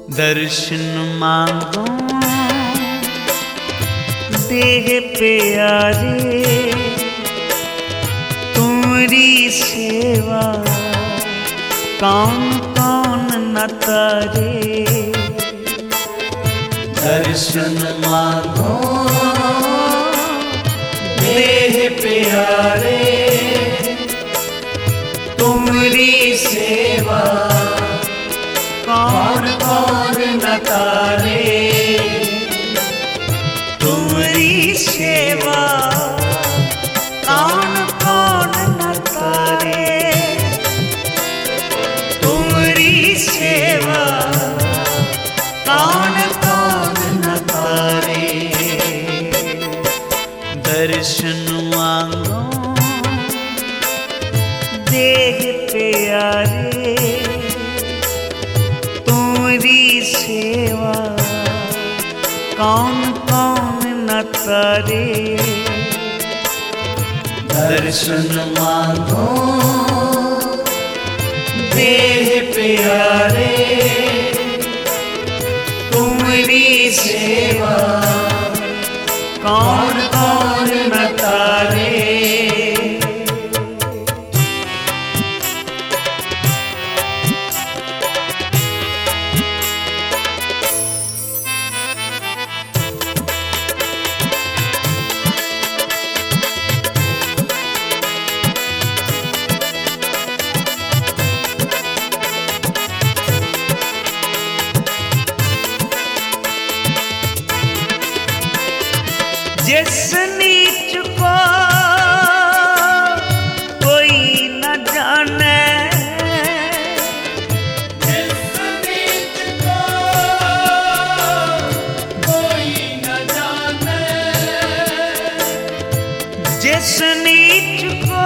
दर्शन मांगो देह प्यारे, तुम्हारी सेवा कौन कौन न करे। दर्शन मांगो देह प्यारे, तुम्हारी सेवा कौन कौन न करे। तुम्हारी सेवा कौन कौन न करे। तुम्हारी सेवा कौन कौन न करे। दर्शन मांगो देह प्यारे, तुम्हारी सेवा कौन कौन न करे। दर्शन मांगो देह प्यारे, तुम्हारी सेवा कौन कौन न करे। जिस नीच को कोई न जाने, जिस नीच को कोई न जाने, जिस नीच को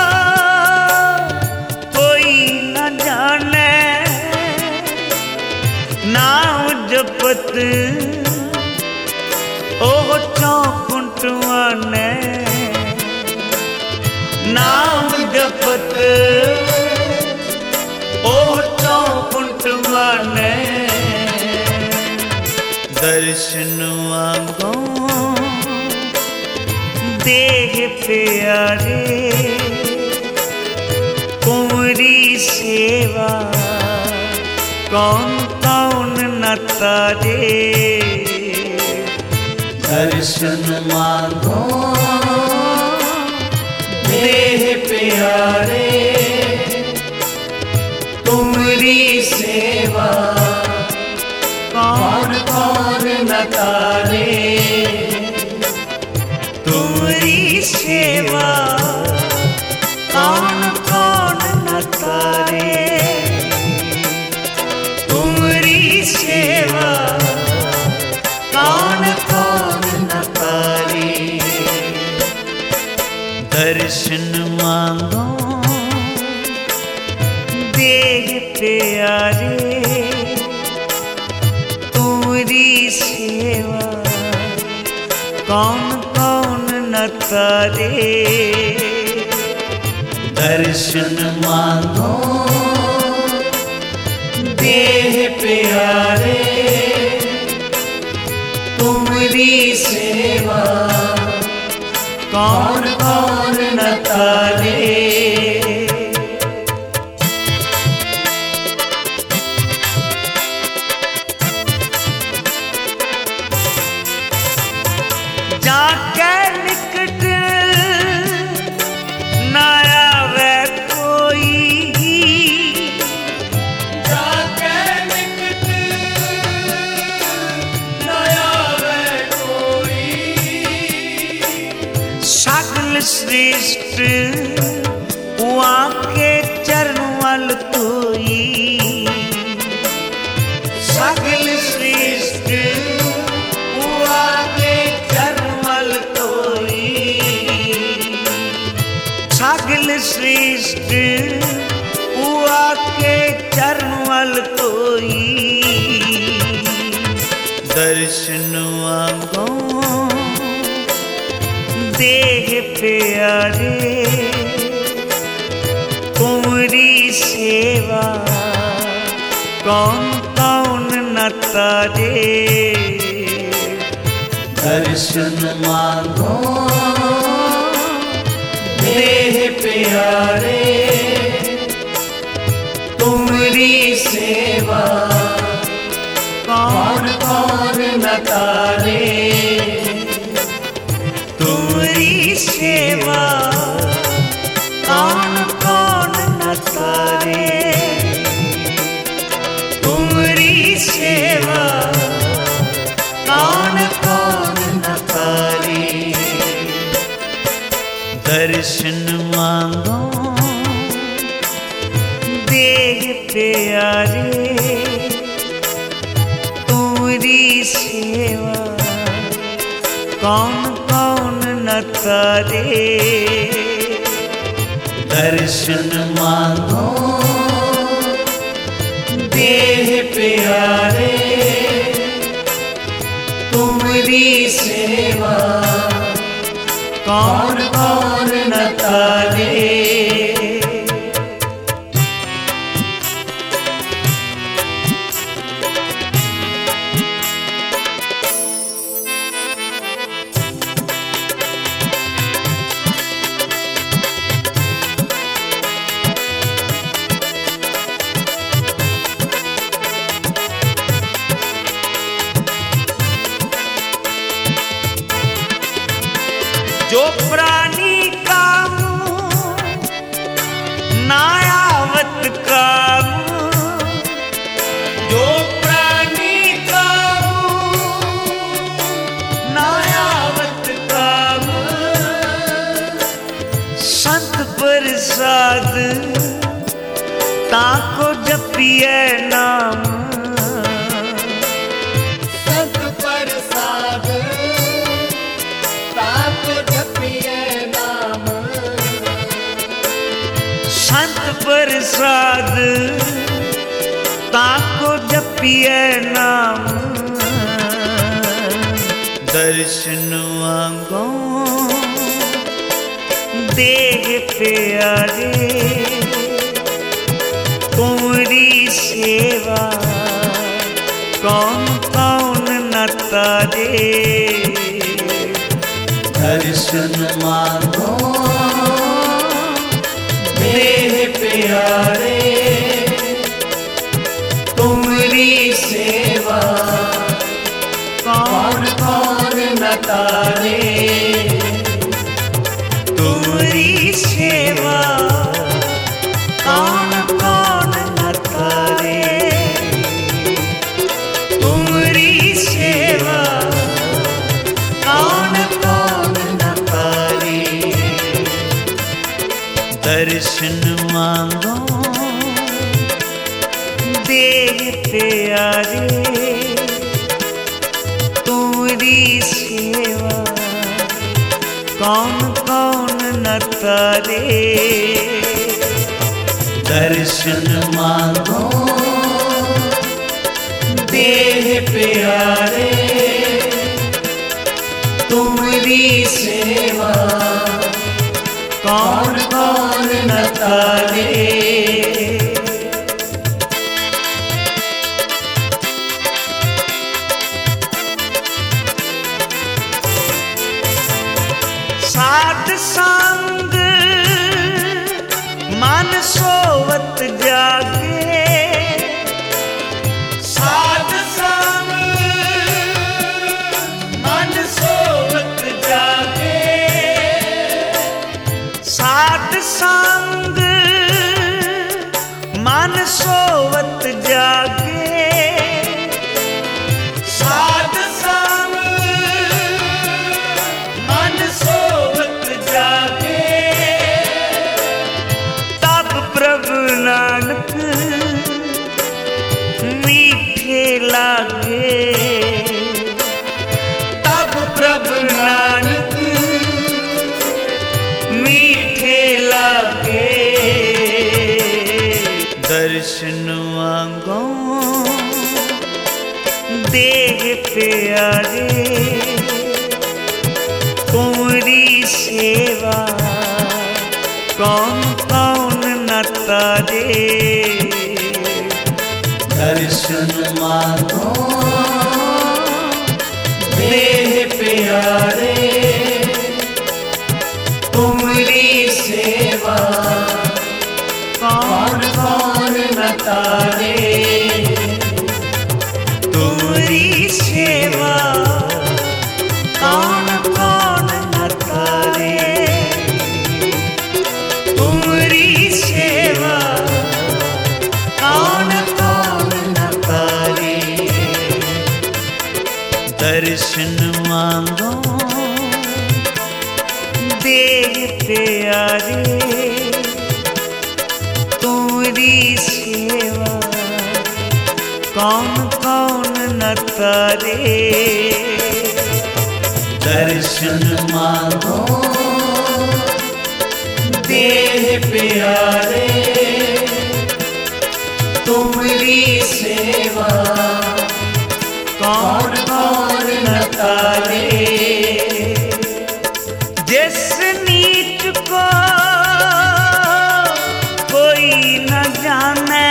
कोई न जाने, नाम जपत ओह चौकुंटवाने। नाम जपत ओह चौकुंटवाने। दर्शन मांगो देह प्यारे, तुम्हारी सेवा कौन कौन न तारे। दर्शन मांगो देह प्यारे, तुम्हारी सेवा कौन कौन न करे। तुम्हारी सेवा कौन कौन न करे। तुम्हारी सेवा कौन कौन न करे। दर्शन मांगो देह प्यारे, तुम्हारी सेवा कौन कौन न करे। दर्शन मांगो देह प्यारे, तुम्हारी सेवा कौन कौन न करे। जाके निकट न आवे कोई, जाके निकट न आवे कोई। सकल श्रेष्ठ वहाँ के चरण वल तोई। सकल श्रेष्ठ वहाँ के चरण वल तोई। सकल श्रेष्ठ वहाँ के चरण वल तोई। दर्शन मांगो देह प्यारे, तुम्हारी सेवा कौन कौन न न तारे। दर्शन मांगो देह प्यारे, तुम्हारी सेवा कौन कौन न तारे। तुम्हारी सेवा कौन कौन न तारे। तुम्हारी सेवा कौन कौन न तारे। दर्शन मांगो देह प्यारे, तुम्हारी सेवा कौन कौन न तारे। दर्शन मांगो देह प्यारे, तुम्हारी सेवा कौन कौन न तारे। जो प्राणी का मुँह नायावत का मुँह, जो प्राणी का मुँह नायावत का मुँह। संत प्रसाद ताको जपिए नाम। संत प्रसाद ताको जपिए नाम। संत प्रसाद ताको जपिए नाम। दर्शन मांगो देह प्यारे, तुम्हारी सेवा कौन कौन न तारे। दर्शन मांगो देह प्यारे, तुम्हारी सेवा कौन कौन न तारे। तुम्हारी सेवा कौन कौन न तारे। तुम्हारी सेवा कौन कौन न तारे। दर्शन मांगो देह प्यारे, तुम्हारी सेवा कौन कौन न तारे। दर्शन मांगो देह प्यारे, तुम्हारी सेवा कौन कौन न तारे। साध संग मन सोवत जागे। साध संग मन सोवत जागे। साध संग मन सोवत जागे। साध संग मन सोवत जागे। तब प्रभु नानक मीठे लागे। तब प्रभु नानक मीठे लागे। दर्शन मांगो देह प्यारे, तुम्हारी सेवा कौन कौन न तारे। दर्शन मांगो देह प्यारे, तुम्हारी सेवा कौन कौन न तारे। तुम्हारी सेवा कौन कौन न तारे। तुम्हारी सेवा कौन कौन न तारे। दर्शन मांगो देह प्यारे, तुम्हारी सेवा कौन कौन न तारे। दर्शन मांगो देह प्यारे, तुम्हारी सेवा कौन कौन न तारे। जिस नीच को कोई न जाने,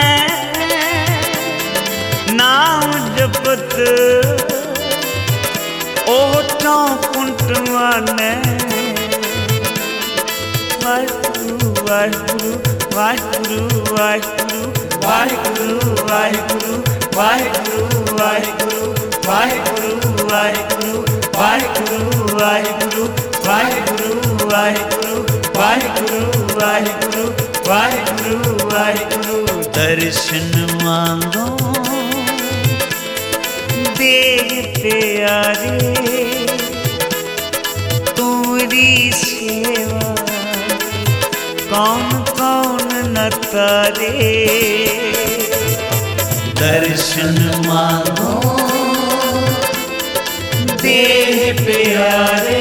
नाम जपत ओह चौकुंट माने। वाहिगुरु वाहिगुरु वाहिगुरु वाहिगुरु वाहिगुरु वाहिगुरु वाहिगुरु वाहिगुरु वाहिगुरु वाहिगुरु वाहिगुरु वाहिगुरु वाहिगुरु वाहिगुरु वाहिगुरु वाहिगुरु वाहिगुरु वाहिगुरु। दर्शन मांगो देह प्यारे, तुम्हारी सेवा कौन कौन न तारे। दर्शन मांगो देह प्यारे,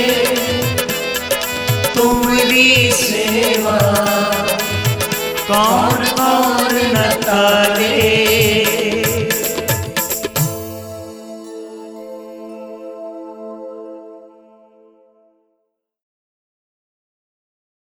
तुम्हारी सेवा कौन कौन न तारे।